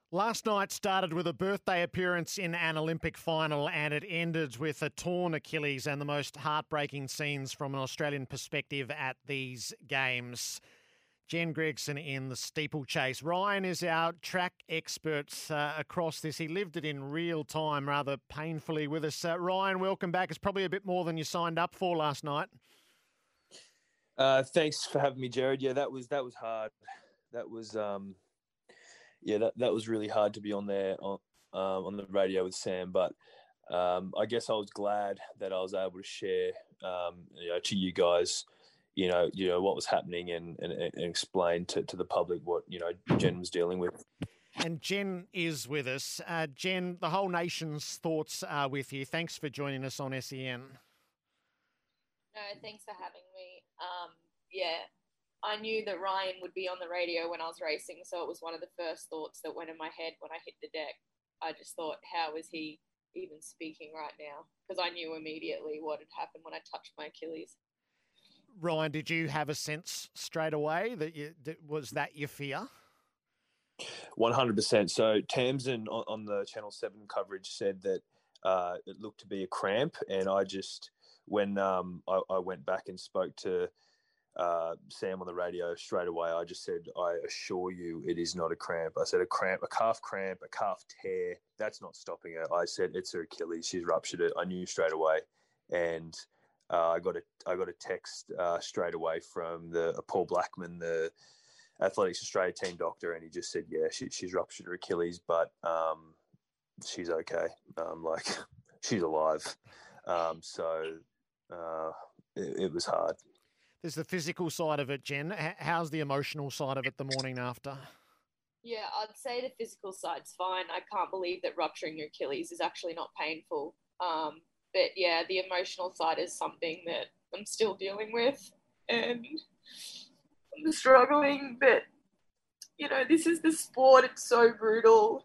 Last night started with a birthday appearance in an Olympic final, and it ended with a torn Achilles and the most heartbreaking scenes from an Australian perspective at these games. Jen Gregson in the steeplechase. Ryan is our track expert across this. He lived it in real time, rather painfully with us. Ryan, welcome back. It's probably a bit more than you signed up for last night. Thanks for having me, Jared. Yeah, that was hard. That was that was really hard to be on there on the radio with Sam. But I guess I was glad that I was able to share to you guys, what was happening and explain to the public what Jen was dealing with. And Jen is with us. Jen, the whole nation's thoughts are with you. Thanks for joining us on SEN. No, thanks for having me. I knew that Ryan would be on the radio when I was racing, so it was one of the first thoughts that went in my head when I hit the deck. I just thought, how is he even speaking right now? Because I knew immediately what had happened when I touched my Achilles. Ryan, did you have a sense straight away that was that your fear? 100%. So Tamsin on the Channel 7 coverage said that it looked to be a cramp, and I just, when I went back and spoke to Sam on the radio straight away, I just said, I assure you it is not a cramp. I said a calf cramp, a calf tear, that's not stopping her. I said it's her Achilles, she's ruptured it. I knew straight away. And I got a text straight away from Paul Blackman, the Athletics Australia team doctor, and he just said, yeah, she's ruptured her Achilles, but she's okay. She's alive. It was hard. There's the physical side of it, Jen. How's the emotional side of it the morning after? Yeah, I'd say the physical side's fine. I can't believe that rupturing your Achilles is actually not painful. But yeah, the emotional side is something that I'm still dealing with, and I'm struggling. But this is the sport. It's so brutal.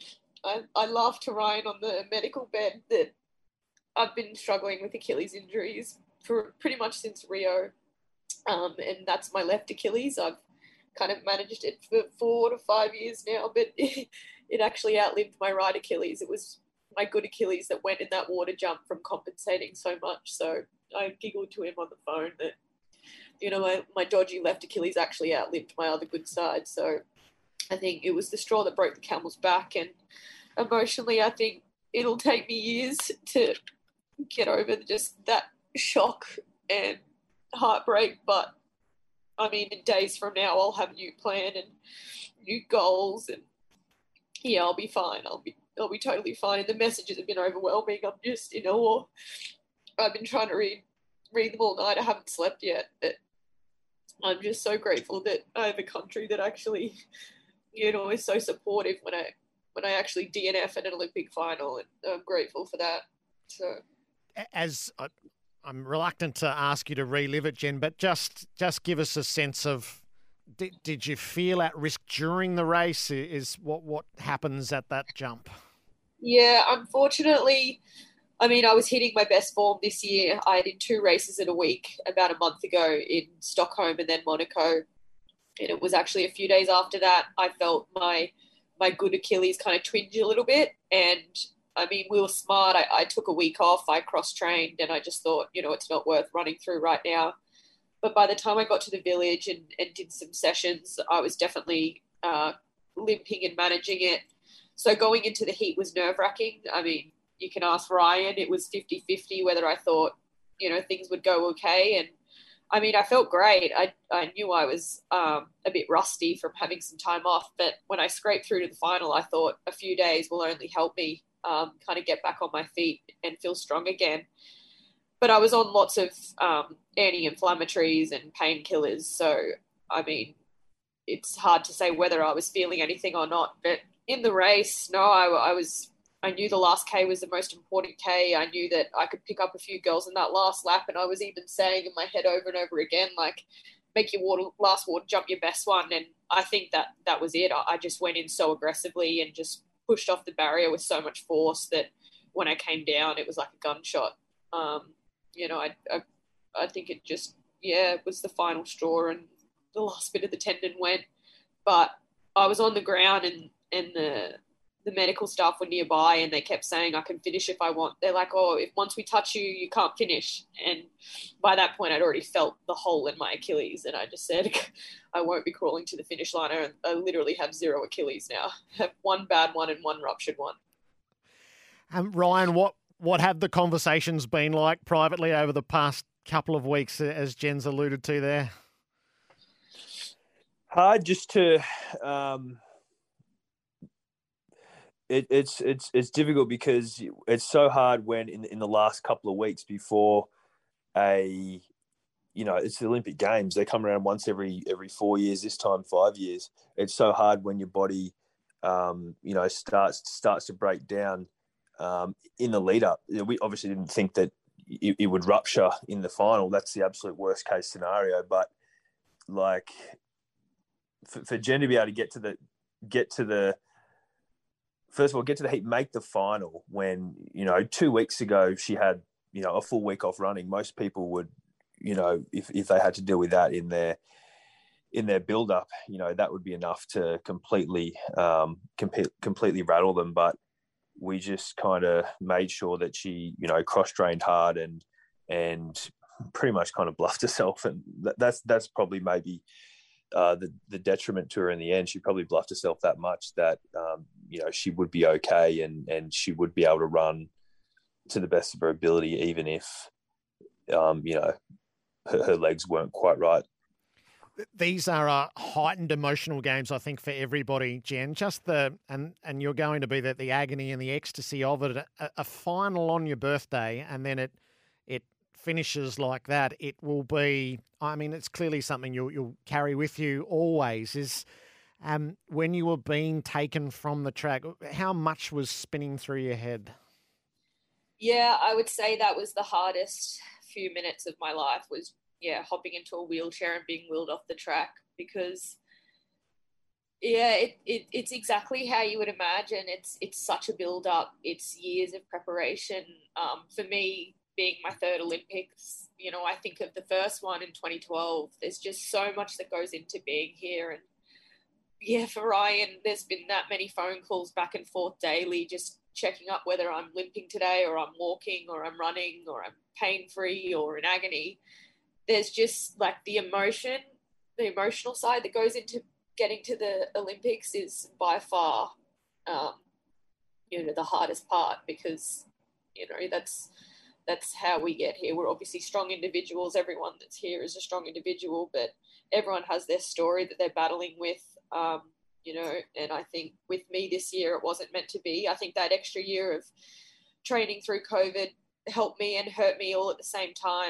I laughed to Ryan on the medical bed that I've been struggling with Achilles injuries for pretty much since Rio. And that's my left Achilles. I've kind of managed it for 4 to 5 years now, but it actually outlived my right Achilles. It was my good Achilles that went in that water jump from compensating so much. So I giggled to him on the phone that, my dodgy left Achilles actually outlived my other good side. So I think it was the straw that broke the camel's back. And emotionally, I think it'll take me years to get over just that shock and heartbreak, but I mean, in days from now I'll have a new plan and new goals, and yeah, I'll be fine. I'll be totally fine. And the messages have been overwhelming. I'm just in awe. I've been trying to read them all night. I haven't slept yet, but I'm just so grateful that I have a country that actually is so supportive when I actually DNF at an Olympic final, and I'm grateful for that. So as I'm reluctant to ask you to relive it, Jen, but just give us a sense of, did you feel at risk during the race? Is what happens at that jump? Yeah, unfortunately, I mean, I was hitting my best form this year. I did 2 races in a week about a month ago in Stockholm and then Monaco. And it was actually a few days after that I felt my good Achilles kind of twinge a little bit. And I mean, we were smart. I took a week off. I cross-trained, and I just thought, it's not worth running through right now. But by the time I got to the village and did some sessions, I was definitely limping and managing it. So going into the heat was nerve-wracking. I mean, you can ask Ryan. It was 50-50 whether I thought, things would go okay. And I mean, I felt great. I knew I was a bit rusty from having some time off. But when I scraped through to the final, I thought a few days will only help me kind of get back on my feet and feel strong again. But I was on lots of anti-inflammatories and painkillers. So, I mean, it's hard to say whether I was feeling anything or not. But in the race, no, I knew the last K was the most important K. I knew that I could pick up a few girls in that last lap. And I was even saying in my head over and over again, like, make your last water jump your best one. And I think that was it. I just went in so aggressively and just pushed off the barrier with so much force that when I came down, it was like a gunshot. I think it just, it was the final straw and the last bit of the tendon went. But I was on the ground and and the medical staff were nearby, and they kept saying, I can finish if I want. They're like, oh, if once we touch you, you can't finish. And by that point, I'd already felt the hole in my Achilles, and I just said, I won't be crawling to the finish line. I literally have 0 Achilles now. I have 1 bad one and 1 ruptured one. Ryan, what have the conversations been like privately over the past couple of weeks, as Jen's alluded to there? Hard just to it's difficult because it's so hard when in the last couple of weeks before it's the Olympic Games. They come around once every 4 years, this time 5 years. It's so hard when your body starts to break down in the lead up. We obviously didn't think that it would rupture in the final. That's the absolute worst case scenario. But like for Jen to be able to get to the first of all, get to the heat, make the final when, 2 weeks ago she had, a full week off running. Most people would, if they had to deal with that in their build up, that would be enough to completely rattle them. But we just kind of made sure that she, cross-trained hard and pretty much kind of bluffed herself. And that's probably maybe the detriment to her in the end. She probably bluffed herself that much that, she would be okay and she would be able to run to the best of her ability, even if, her legs weren't quite right. These are heightened emotional games, I think, for everybody, Jen. Just and you're going to be the agony and the ecstasy of it. A final on your birthday, and then it finishes like that. It will be. I mean, it's clearly something you'll carry with you always. Is when you were being taken from the track, how much was spinning through your head? Yeah, I would say that was the hardest few minutes of my life. Was hopping into a wheelchair and being wheeled off the track, because it's exactly how you would imagine. It's such a build up. It's years of preparation. For me, being my 3rd Olympics, I think of the first one in 2012. There's just so much that goes into being here. And for Ryan, there's been that many phone calls back and forth daily, just checking up whether I'm limping today or I'm walking or I'm running or I'm pain-free or in agony. There's just like the emotional side that goes into getting to the Olympics is by far, the hardest part, because, that's how we get here. We're obviously strong individuals. Everyone that's here is a strong individual, but everyone has their story that they're battling with, and I think with me this year, it wasn't meant to be. I think that extra year of training through COVID helped me and hurt me all at the same time.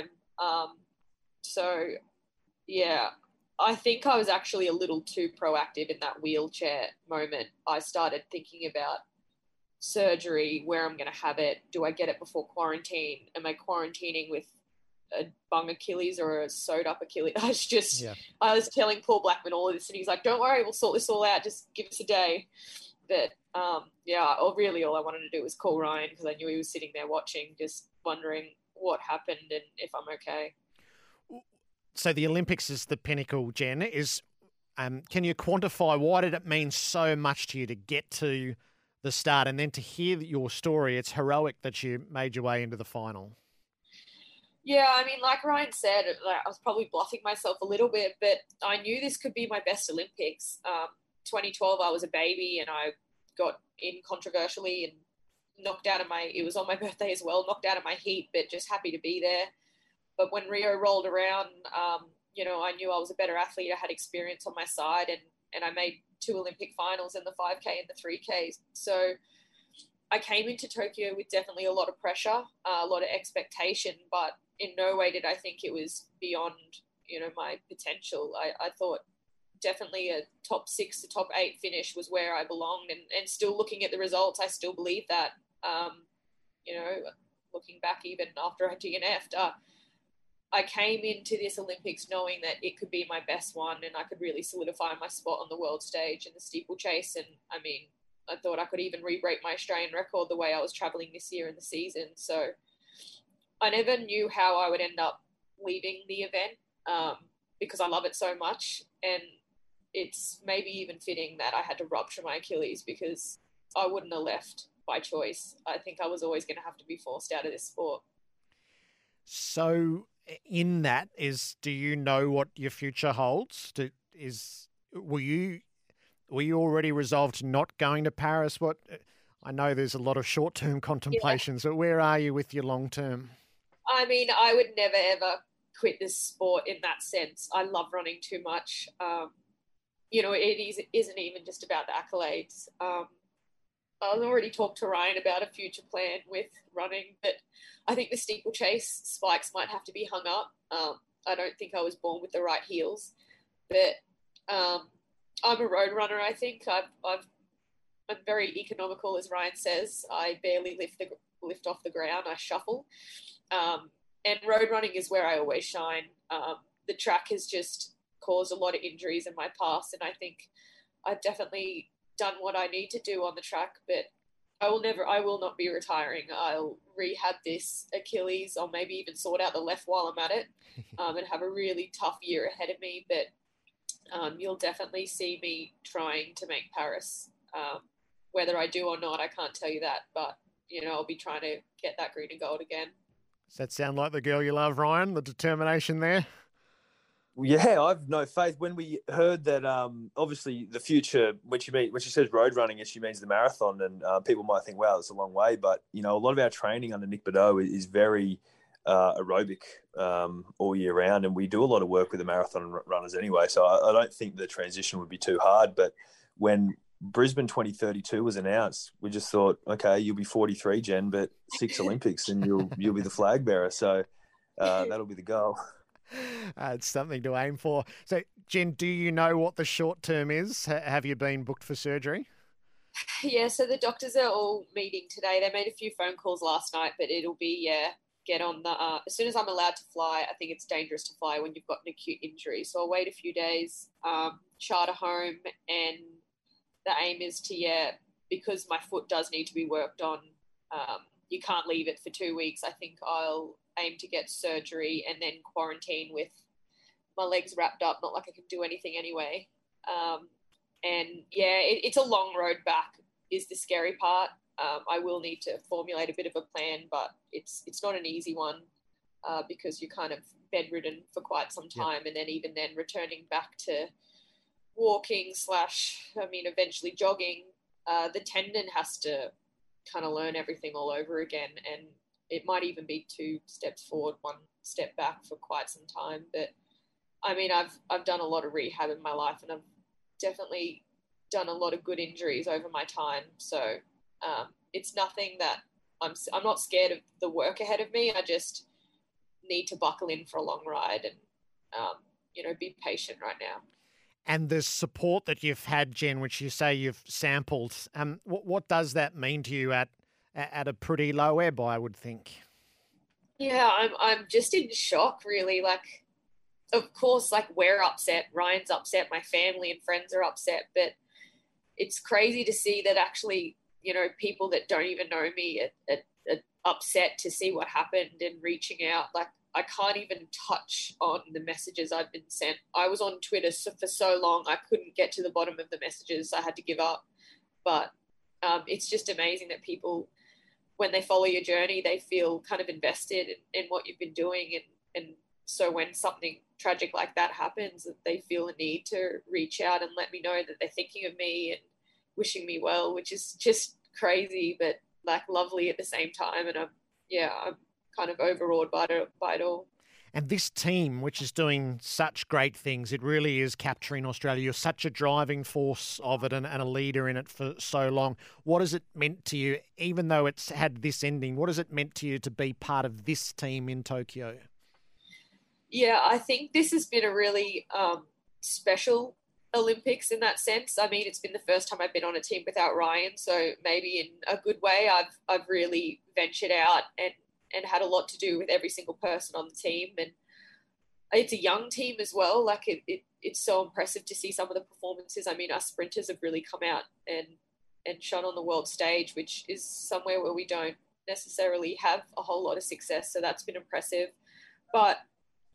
I think I was actually a little too proactive in that wheelchair moment. I started thinking about surgery, where I'm going to have it. Do I get it before quarantine? Am I quarantining with a bung Achilles or a sewed up Achilles? I was telling Paul Blackman all of this, and he's like, don't worry, we'll sort this all out. Just give us a day. But all I wanted to do was call Ryan, because I knew he was sitting there watching, just wondering what happened and if I'm okay. So the Olympics is the pinnacle, Jen. Can you quantify why did it mean so much to you to get to the start, and then to hear your story? It's heroic that you made your way into the final. Yeah, I mean, like Ryan said, I was probably bluffing myself a little bit, but I knew this could be my best Olympics. 2012, I was a baby and I got in controversially and it was on my birthday as well, knocked out of my heat, but just happy to be there. But when Rio rolled around, I knew I was a better athlete. I had experience on my side, and I made 2 Olympic finals in the 5K and the 3K. So I came into Tokyo with definitely a lot of pressure, a lot of expectation, but in no way did I think it was beyond, my potential. I thought definitely a top 6 to top 8 finish was where I belonged, and still looking at the results, I still believe that. Looking back even after I DNF'd, I came into this Olympics knowing that it could be my best one and I could really solidify my spot on the world stage in the steeplechase. And I mean, I thought I could even re-break my Australian record the way I was traveling this year in the season. So I never knew how I would end up leaving the event, because I love it so much. And it's maybe even fitting that I had to rupture my Achilles because I wouldn't have left by choice. I think I was always going to have to be forced out of this sport. So in that do you know what your future holds? Were you already resolved to not going to Paris? I know there's a lot of short-term contemplations, but where are you with your long-term? I mean, I would never, ever quit this sport in that sense. I love running too much. It isn't even just about the accolades. I've already talked to Ryan about a future plan with running, but I think the steeplechase spikes might have to be hung up. I don't think I was born with the right heels, but I'm a road runner. I think I'm very economical, as Ryan says. I barely lift off the ground. I shuffle, and road running is where I always shine. The track has just caused a lot of injuries in my past, and I think I've definitely done what I need to do on the track, but I will not be retiring. I'll rehab this Achilles, or maybe even sort out the left while I'm at it, and have a really tough year ahead of me. But you'll definitely see me trying to make Paris. Whether I do or not, I can't tell you that, but I'll be trying to get that green and gold again. Does that sound like the girl you love, Ryan? The determination there? Yeah, I've no faith. When we heard that, obviously the future, when she says road running, she means the marathon, and people might think, wow, it's a long way. But a lot of our training under Nick Badeau is very aerobic all year round, and we do a lot of work with the marathon runners anyway. So I don't think the transition would be too hard. But when Brisbane 2032 was announced, we just thought, okay, you'll be 43, Jen, but 6 Olympics, and you'll be the flag bearer. So that'll be the goal. It's something to aim for. So, Jen, do you know what the short term is? Have you been booked for surgery? Yeah, so the doctors are all meeting today. They made a few phone calls last night, but it'll be, get on the... as soon as I'm allowed to fly, I think it's dangerous to fly when you've got an acute injury. So I'll wait a few days, charter home, and the aim is to, because my foot does need to be worked on, you can't leave it for 2 weeks. I think I'll aim to get surgery and then quarantine with my legs wrapped up, not like I can do anything anyway. It's a long road back is the scary part. I will need to formulate a bit of a plan, but it's not an easy one because you're kind of bedridden for quite some time. Yep. And then even then returning back to walking eventually jogging, the tendon has to kind of learn everything all over again. And it might even be 2 steps forward, 1 step back for quite some time. But I mean, I've done a lot of rehab in my life, and I've definitely done a lot of good injuries over my time. So it's nothing that I'm not scared of the work ahead of me. I just need to buckle in for a long ride and, be patient right now. And the support that you've had, Jen, which you say you've sampled, what does that mean to you at a pretty low ebb, I would think? Yeah, I'm just in shock, really. Like, of course, like, we're upset. Ryan's upset. My family and friends are upset. But it's crazy to see that actually, people that don't even know me are upset to see what happened and reaching out. Like, I can't even touch on the messages I've been sent. I was on Twitter for so long, I couldn't get to the bottom of the messages. I had to give up. But it's just amazing that people, when they follow your journey, they feel kind of invested in what you've been doing. And so when something tragic like that happens, that they feel a need to reach out and let me know that they're thinking of me and wishing me well, which is just crazy, but like lovely at the same time. And I'm kind of overawed by it all. And this team, which is doing such great things, it really is capturing Australia. You're such a driving force of it and a leader in it for so long. What has it meant to you, even though it's had this ending, what has it meant to you to be part of this team in Tokyo? Yeah, I think this has been a really special Olympics in that sense. I mean, it's been the first time I've been on a team without Ryan, so maybe in a good way I've really ventured out and had a lot to do with every single person on the team. And it's a young team as well. Like it's so impressive to see some of the performances. I mean, our sprinters have really come out and shone on the world stage, which is somewhere where we don't necessarily have a whole lot of success. So that's been impressive. But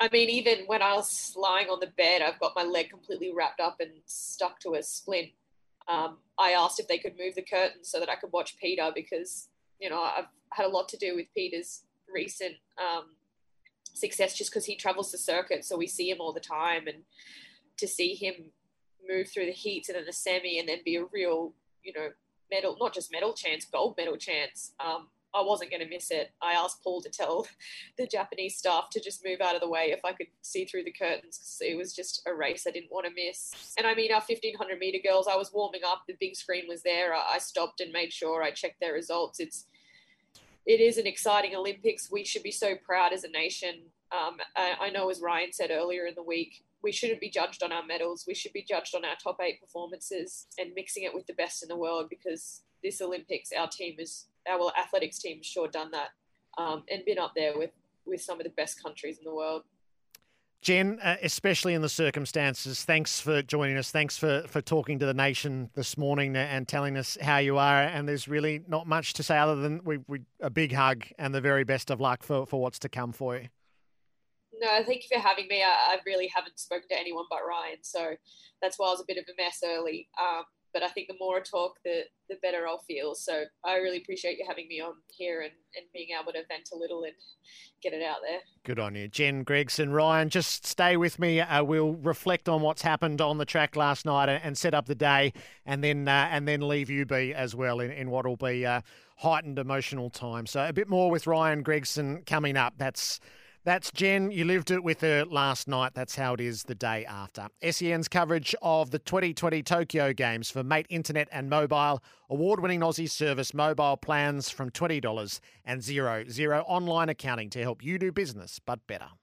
I mean, even when I was lying on the bed, I've got my leg completely wrapped up and stuck to a splint. I asked if they could move the curtains so that I could watch Peter because, I've had a lot to do with Peter's recent success just because he travels the circuit. So we see him all the time, and to see him move through the heats and then the semi and then be a real, medal, not just medal chance, gold medal chance. I wasn't going to miss it. I asked Paul to tell the Japanese staff to just move out of the way if I could see through the curtains because it was just a race I didn't want to miss. And I mean, our 1500 meter girls, I was warming up. The big screen was there. I stopped and made sure I checked their results. It is an exciting Olympics. We should be so proud as a nation. I know, as Ryan said earlier in the week, we shouldn't be judged on our medals. We should be judged on our top 8 performances and mixing it with the best in the world because this Olympics, our athletics team has sure done that and been up there with some of the best countries in the world. Jen, especially in the circumstances, thanks for joining us. Thanks for talking to the nation this morning and telling us how you are. And there's really not much to say other than a big hug and the very best of luck for what's to come for you. No, thank you for having me. I really haven't spoken to anyone but Ryan, so that's why I was a bit of a mess early. But I think the more I talk, the better I'll feel. So I really appreciate you having me on here and being able to vent a little and get it out there. Good on you. Jen Gregson. Ryan, just stay with me. We'll reflect on what's happened on the track last night and set up the day and then leave you be as well in what will be a heightened emotional time. So a bit more with Ryan Gregson coming up. That's Jen. You lived it with her last night. That's how it is the day after. SEN's coverage of the 2020 Tokyo Games for Mate Internet and Mobile. Award-winning Aussie service mobile plans from $20 and zero online accounting to help you do business, but better.